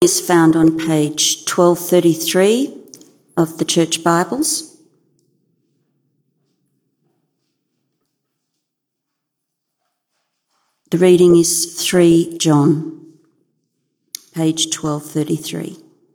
Is found on page 1233 of the Church Bibles. The reading is 3 John, page 1233.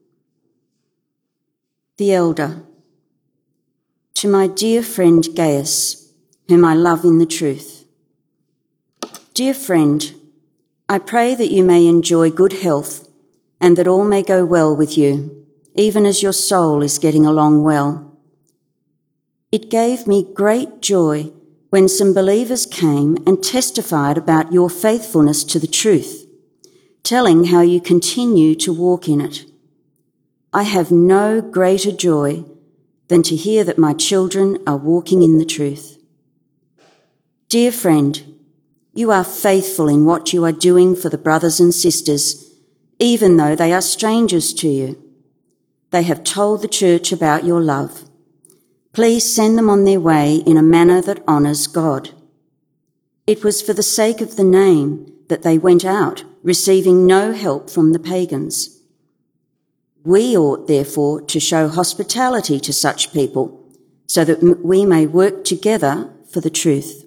The Elder. To my dear friend Gaius, whom I love in the truth. Dear friend, I pray that you may enjoy good health and that all may go well with you, even as your soul is getting along well. It gave me great joy when some believers came and testified about your faithfulness to the truth, telling how you continue to walk in it. I have no greater joy than to hear that my children are walking in the truth. Dear friend, you are faithful in what you are doing for the brothers and sisters, even though they are strangers to you. They have told the church about your love. Please send them on their way in a manner that honours God. It was for the sake of the name that they went out, receiving no help from the pagans. We ought, therefore, to show hospitality to such people, so that we may work together for the truth.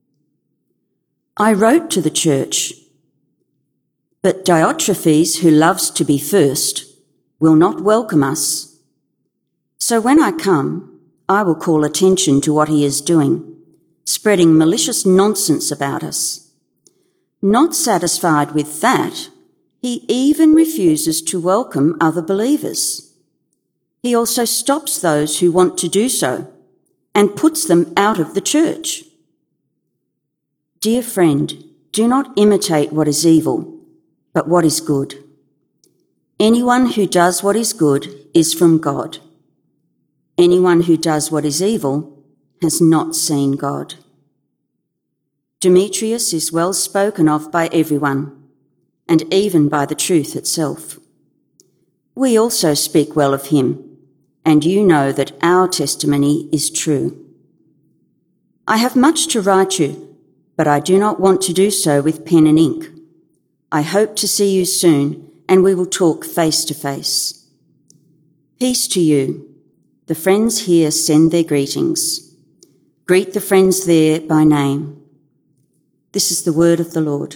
I wrote to the church, but Diotrephes, who loves to be first, will not welcome us. So when I come, I will call attention to what he is doing, spreading malicious nonsense about us. Not satisfied with that, he even refuses to welcome other believers. He also stops those who want to do so and puts them out of the church. Dear friend, do not imitate what is evil, but what is good. Anyone who does what is good is from God. Anyone who does what is evil has not seen God. Demetrius is well spoken of by everyone, and even by the truth itself. We also speak well of him, and you know that our testimony is true. I have much to write you, but I do not want to do so with pen and ink. I hope to see you soon, and we will talk face to face. Peace to you. The friends here send their greetings. Greet the friends there by name. This is the word of the Lord.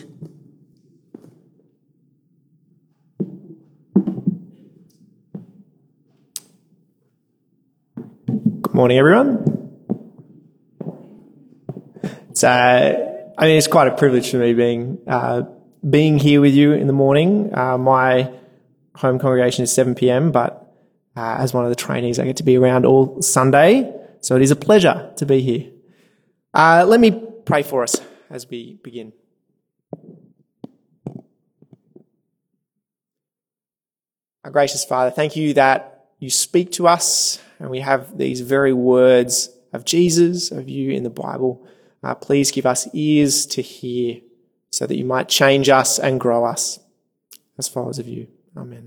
Good morning, everyone. It's quite a privilege for me being here with you in the morning. My home congregation is 7 p.m, but as one of the trainees, I get to be around all Sunday, so it is a pleasure to be here. Let me pray for us as we begin. Our gracious Father, thank you that you speak to us and we have these very words of Jesus, of you in the Bible. Please give us ears to hear so that you might change us and grow us as followers of you. Amen.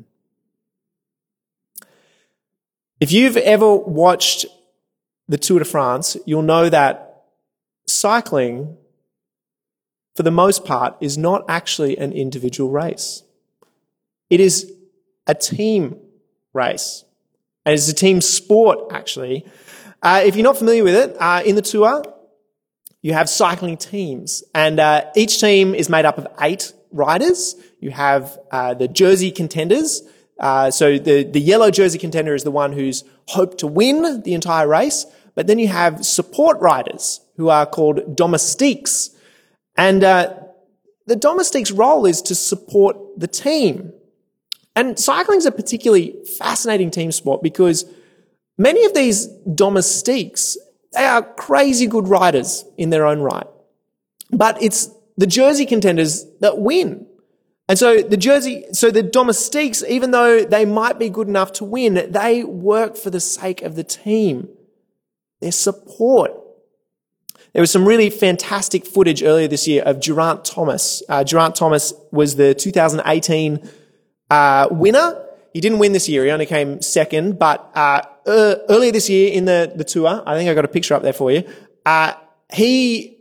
If you've ever watched the Tour de France, you'll know that cycling, for the most part, is not actually an individual race. It is a team race. And it's a team sport, actually. If you're not familiar with it, in the Tour, you have cycling teams, and each team is made up of 8 riders. You have the jersey contenders. So the yellow jersey contender is the one who's hoped to win the entire race. But then you have support riders who are called domestiques. And the domestique's role is to support the team. And cycling is a particularly fascinating team sport because many of these domestiques, they are crazy good riders in their own right. But it's the jersey contenders that win. And so the domestiques, even though they might be good enough to win, they work for the sake of the team, their support. There was some really fantastic footage earlier this year of Geraint Thomas. Geraint Thomas was the 2018 winner. He didn't win this year. He only came second. But earlier this year in the Tour, I think I got a picture up there for you,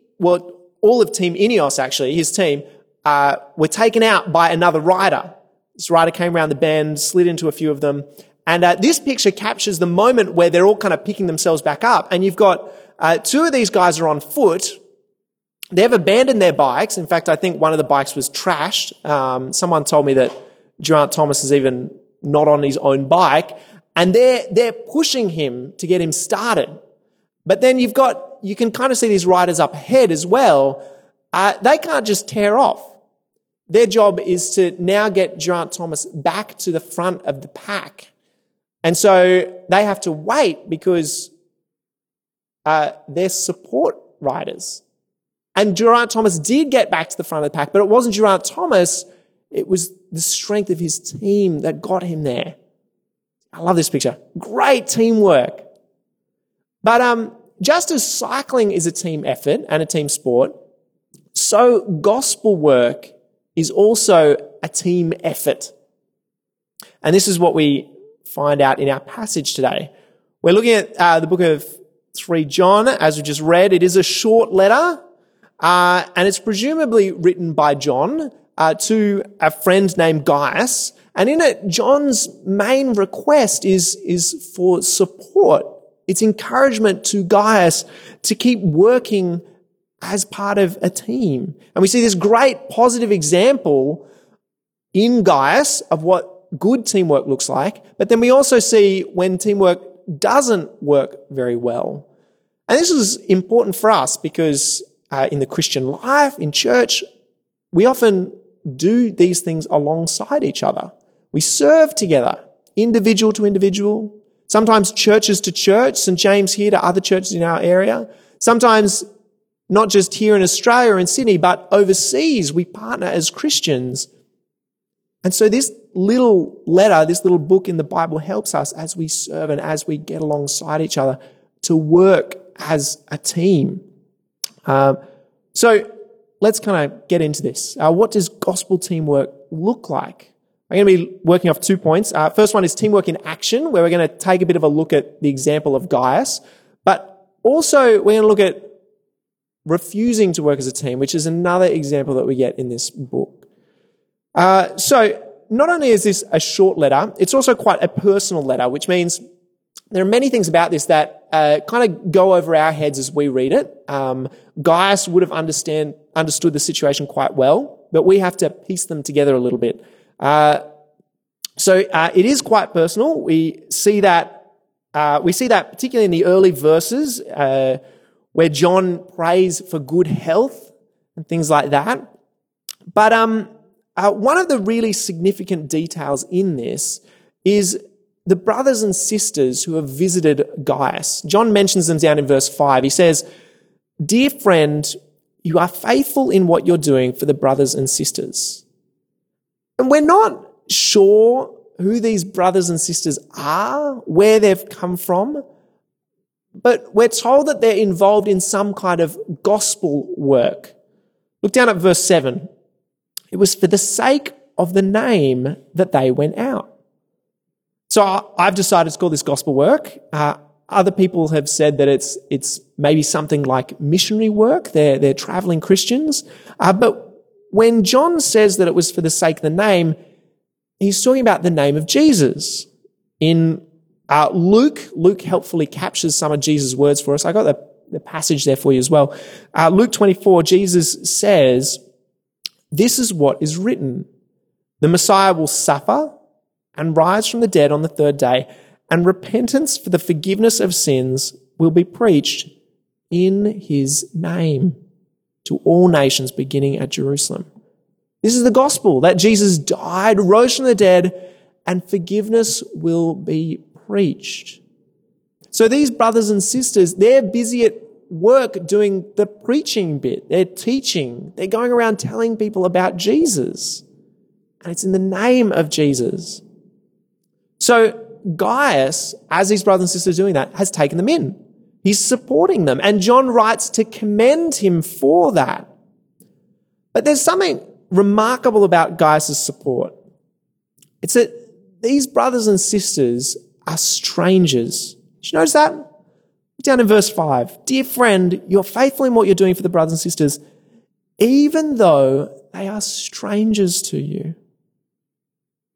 all of Team Ineos, actually, his team, were taken out by another rider This rider came around the bend, slid into a few of them. And this picture captures the moment where they're all kind of picking themselves back up. And you've got two of these guys are on foot. They've abandoned their bikes. In fact, I think one of the bikes was trashed. Someone told me that Geraint Thomas is even not on his own bike. And they're pushing him to get him started. But then you can kind of see these riders up ahead as well. They can't just tear off. Their job is to now get Geraint Thomas back to the front of the pack. And so they have to wait because they're support riders. And Geraint Thomas did get back to the front of the pack, but it wasn't Geraint Thomas. It was the strength of his team that got him there. I love this picture. Great teamwork. But just as cycling is a team effort and a team sport, so gospel work is also a team effort. And this is what we find out in our passage today. We're looking at the book of 3 John, as we just read. It is a short letter, and it's presumably written by John to a friend named Gaius. And in it, John's main request is for support. It's encouragement to Gaius to keep working as part of a team. And we see this great positive example in Gaius of what good teamwork looks like. But then we also see when teamwork doesn't work very well. And this is important for us because in the Christian life, in church, we often do these things alongside each other. We serve together, individual to individual, sometimes churches to church, St. James here to other churches in our area. Sometimes not just here in Australia or in Sydney, but overseas, we partner as Christians. And so this little letter, this little book in the Bible helps us as we serve and as we get alongside each other to work as a team. So let's kind of get into this. What does gospel teamwork look like? I'm going to be working off 2 points. First one is teamwork in action, where we're going to take a bit of a look at the example of Gaius, but also we're going to look at refusing to work as a team, which is another example that we get in this book. So not only is this a short letter, it's also quite a personal letter, which means there are many things about this that kind of go over our heads as we read it. Gaius would have understood the situation quite well, but we have to piece them together a little bit. So it is quite personal. We see that particularly in the early verses where John prays for good health and things like that. But one of the really significant details in this is the brothers and sisters who have visited Gaius. John mentions them down in verse 5. He says, "Dear friend, you are faithful in what you're doing for the brothers and sisters." And we're not sure who these brothers and sisters are, where they've come from, but we're told that they're involved in some kind of gospel work. Look down at verse 7. It was for the sake of the name that they went out. So I've decided to call this gospel work. Other people have said that it's maybe something like missionary work. They're traveling Christians. But when John says that it was for the sake of the name, he's talking about the name of Jesus. In Luke helpfully captures some of Jesus' words for us. I got the passage there for you as well. Luke 24, Jesus says, "This is what is written. The Messiah will suffer and rise from the dead on the third day, and repentance for the forgiveness of sins will be preached in his name to all nations, beginning at Jerusalem." This is the gospel, that Jesus died, rose from the dead, and forgiveness will be preached. So these brothers and sisters, they're busy at work doing the preaching bit. They're teaching. They're going around telling people about Jesus. And it's in the name of Jesus. So Gaius, as these brothers and sisters are doing that, has taken them in. He's supporting them. And John writes to commend him for that. But there's something remarkable about Gaius' support. It's that these brothers and sisters are strangers. Did you notice that? Down in verse 5. "Dear friend, you're faithful in what you're doing for the brothers and sisters, even though they are strangers to you."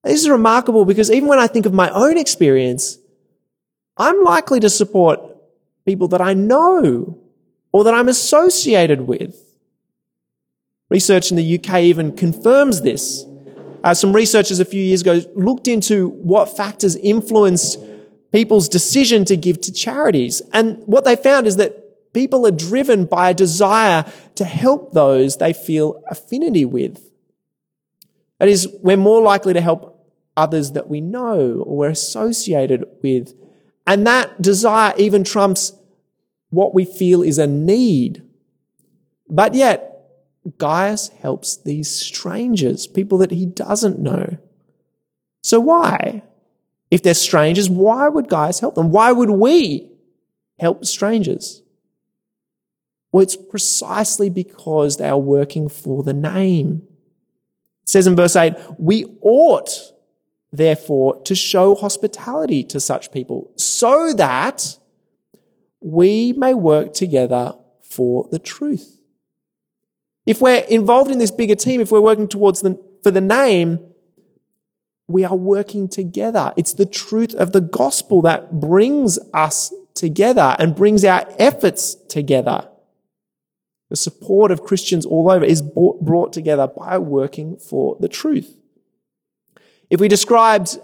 This is remarkable because even when I think of my own experience, I'm likely to support people that I know or that I'm associated with. Research in the UK even confirms this. Some researchers a few years ago looked into what factors influenced people's decision to give to charities. And what they found is that people are driven by a desire to help those they feel affinity with. That is, we're more likely to help others that we know or we're associated with. And that desire even trumps what we feel is a need. But yet, Gaius helps these strangers, people that he doesn't know. So why? If they're strangers, why would Gaius help them? Why would we help strangers? Well, it's precisely because they are working for the name. It says in verse 8, we ought, therefore, to show hospitality to such people so that we may work together for the truth. If we're involved in this bigger team, if we're working for the name, we are working together. It's the truth of the gospel that brings us together and brings our efforts together. The support of Christians all over is brought together by working for the truth. If we described,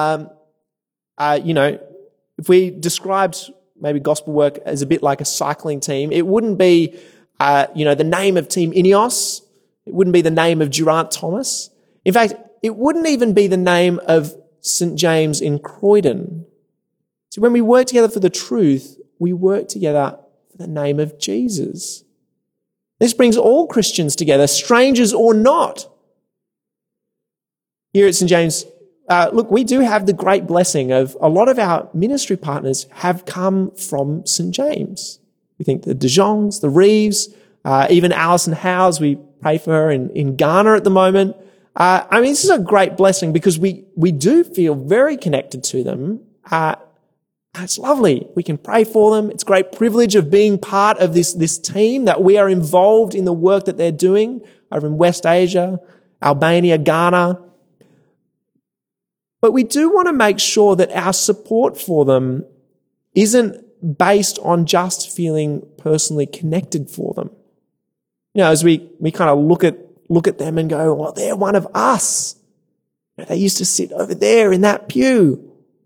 maybe gospel work as a bit like a cycling team, it wouldn't be the name of Team Ineos. It wouldn't be the name of Geraint Thomas. In fact, it wouldn't even be the name of St. James in Croydon. So when we work together for the truth, we work together for the name of Jesus. This brings all Christians together, strangers or not. Here at St. James, we do have the great blessing of a lot of our ministry partners have come from St. James. We think the De Jongs, the Reeves, even Alison Howes, we pray for her in Ghana at the moment. This is a great blessing because we do feel very connected to them. It's lovely. We can pray for them. It's a great privilege of being part of this team, that we are involved in the work that they're doing over in West Asia, Albania, Ghana. But we do want to make sure that our support for them isn't based on just feeling personally connected for them. As we kind of look at them and go, well, they're one of us. They used to sit over there in that pew.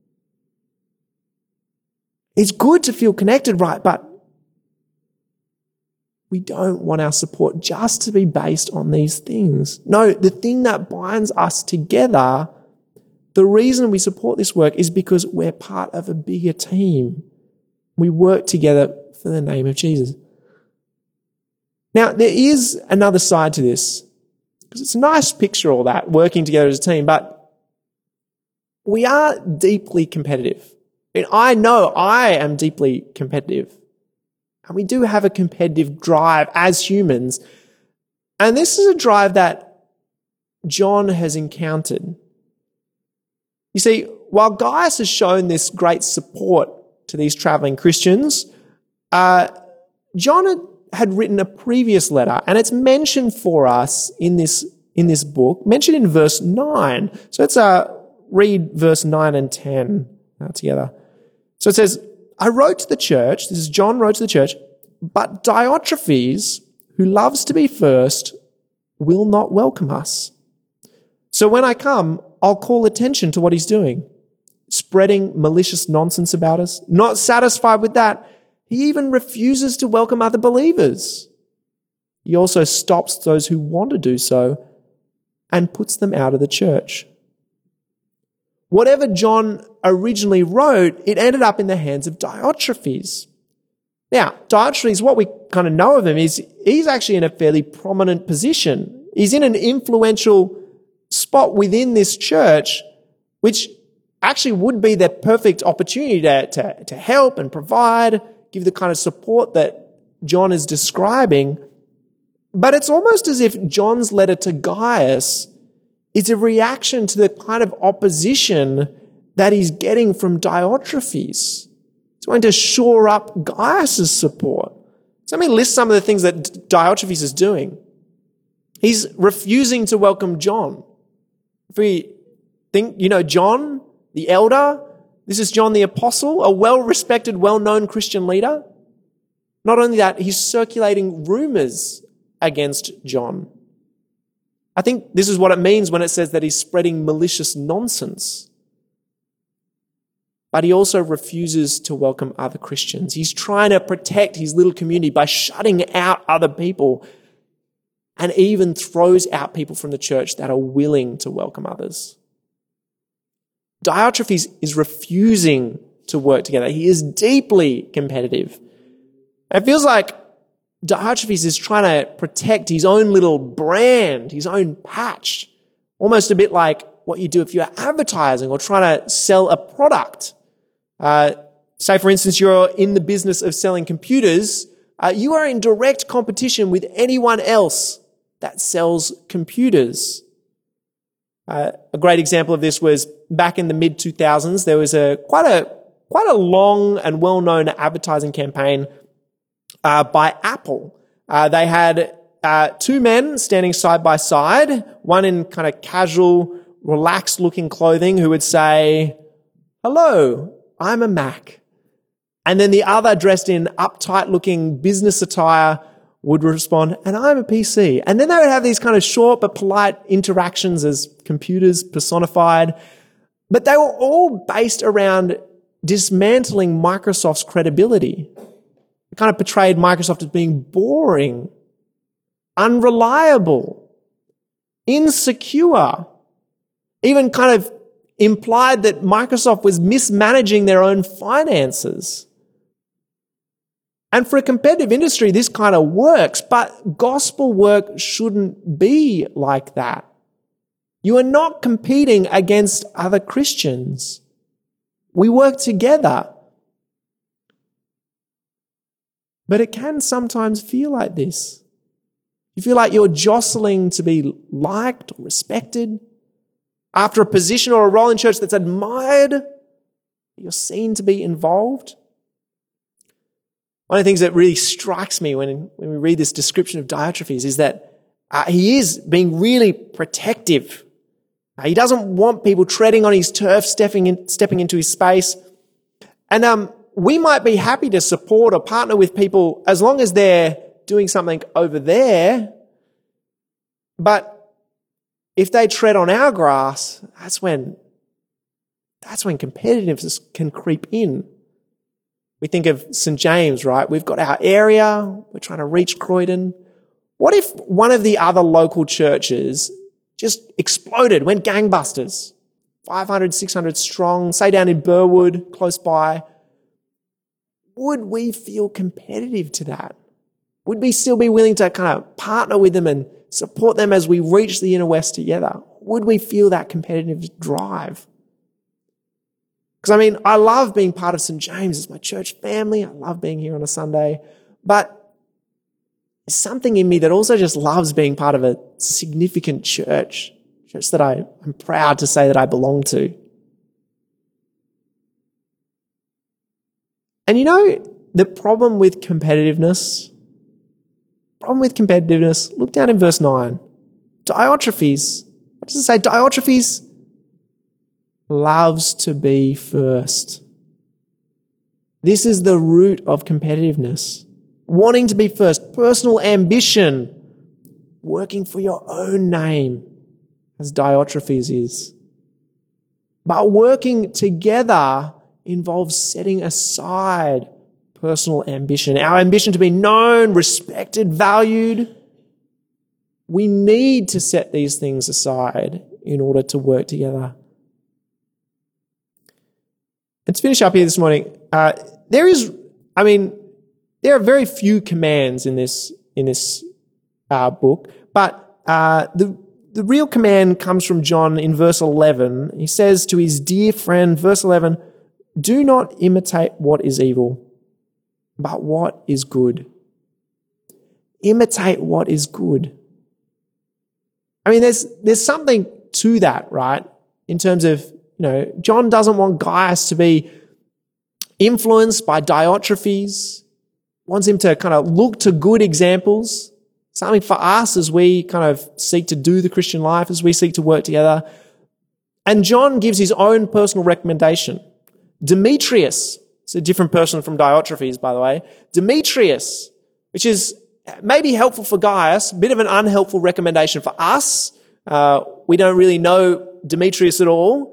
It's good to feel connected, right? But we don't want our support just to be based on these things. No, the thing that binds us together, the reason we support this work is because we're part of a bigger team. We work together for the name of Jesus. Now, there is another side to this, because it's a nice picture, all that, working together as a team, but we are deeply competitive. And I know I am deeply competitive. And we do have a competitive drive as humans. And this is a drive that John has encountered. You see, while Gaius has shown this great support to these traveling Christians, John had written a previous letter, and it's mentioned for us in this book, mentioned in verse 9. So let's read verse 9 and 10 together. So it says, I wrote to the church, this is John wrote to the church, but Diotrephes, who loves to be first, will not welcome us. So when I come, I'll call attention to what he's doing, spreading malicious nonsense about us. Not satisfied with that, he even refuses to welcome other believers. He also stops those who want to do so and puts them out of the church. Whatever John originally wrote, it ended up in the hands of Diotrephes. Now, Diotrephes, what we kind of know of him is he's actually in a fairly prominent position. He's in an influential spot within this church, which actually would be the perfect opportunity to help and provide, give the kind of support that John is describing. But it's almost as if John's letter to Gaius is a reaction to the kind of opposition that he's getting from Diotrephes. He's going to shore up Gaius' support. So let me list some of the things that Diotrephes is doing. He's refusing to welcome John. If we think, John, the elder, this is John the apostle, a well-respected, well-known Christian leader. Not only that, he's circulating rumors against John. I think this is what it means when it says that he's spreading malicious nonsense. But he also refuses to welcome other Christians. He's trying to protect his little community by shutting out other people, and even throws out people from the church that are willing to welcome others. Diotrephes is refusing to work together. He is deeply competitive. It feels like Diotrephes is trying to protect his own little brand, his own patch, almost a bit like what you do if you're advertising or trying to sell a product. Say, for instance, you're in the business of selling computers. You are in direct competition with anyone else that sells computers. A great example of this was back in the mid-2000s. There was quite a long and well-known advertising campaign by Apple. They had two men standing side by side, one in kind of casual, relaxed-looking clothing who would say, "Hello, I'm a Mac." And then the other, dressed in uptight-looking business attire, would respond, "And I'm a PC." And then they would have these kind of short but polite interactions as computers personified. But they were all based around dismantling Microsoft's credibility. It kind of portrayed Microsoft as being boring, unreliable, insecure, even kind of implied that Microsoft was mismanaging their own finances. And for a competitive industry, this kind of works, but gospel work shouldn't be like that. You are not competing against other Christians. We work together. But it can sometimes feel like this. You feel like you're jostling to be liked or respected. After a position or a role in church that's admired, you're seen to be involved. One of the things that really strikes me when we read this description of Diotrephes is that he is being really protective. He doesn't want people treading on his turf, stepping into his space. And we might be happy to support or partner with people as long as they're doing something over there. But if they tread on our grass, that's when competitiveness can creep in. We think of St. James, right? We've got our area. We're trying to reach Croydon. What if one of the other local churches just exploded, went gangbusters, 500, 600 strong, say down in Burwood, close by? Would we feel competitive to that? Would we still be willing to kind of partner with them and support them as we reach the inner west together? Would we feel that competitive drive? Because I love being part of St. James. It's my church family. I love being here on a Sunday. But there's something in me that also just loves being part of a significant church that I'm proud to say that I belong to. And the problem with competitiveness, look down in verse 9. Diotrephes, what does it say? Diotrephes loves to be first. This is the root of competitiveness. Wanting to be first, personal ambition, working for your own name, as Diotrephes is. But working together involves setting aside personal ambition, our ambition to be known, respected, valued. We need to set these things aside in order to work together. And to finish up here this morning, there are very few commands in this book, but the real command comes from John in verse 11. He says to his dear friend, verse 11, "Do not imitate what is evil, but what is good." Imitate what is good. There's something to that, right? In terms of, John doesn't want Gaius to be influenced by Diotrephes, wants him to kind of look to good examples, something for us as we kind of seek to do the Christian life, as we seek to work together. And John gives his own personal recommendation. Demetrius, it's a different person from Diotrephes, by the way. Demetrius, which is maybe helpful for Gaius, a bit of an unhelpful recommendation for us. We don't really know Demetrius at all.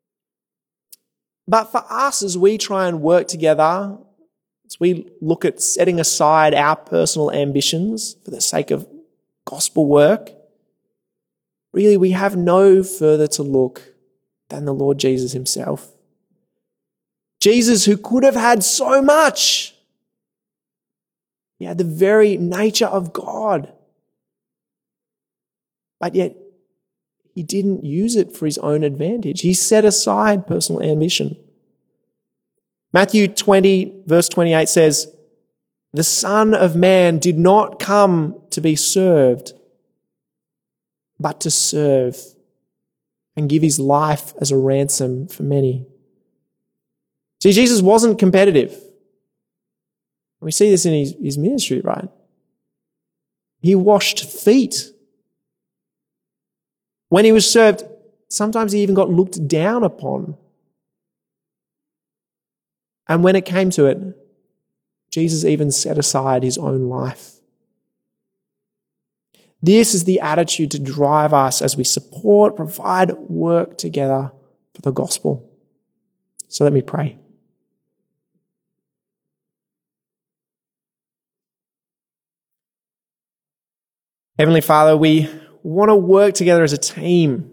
But for us, as we try and work together, as we look at setting aside our personal ambitions for the sake of gospel work, really we have no further to look than the Lord Jesus himself. Jesus, who could have had so much. He had the very nature of God. But yet, he didn't use it for his own advantage. He set aside personal ambition. Matthew 20, verse 28 says, "The Son of Man did not come to be served, but to serve and give his life as a ransom for many." See, Jesus wasn't competitive. We see this in his ministry, right? He washed feet. When he was served, sometimes he even got looked down upon. And when it came to it, Jesus even set aside his own life. This is the attitude to drive us as we support, provide, work together for the gospel. So let me pray. Heavenly Father, we want to work together as a team,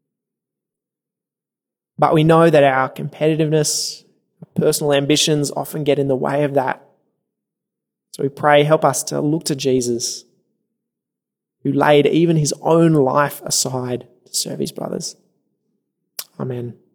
but we know that our competitiveness, personal ambitions often get in the way of that. So we pray, help us to look to Jesus, who laid even his own life aside to serve his brothers. Amen.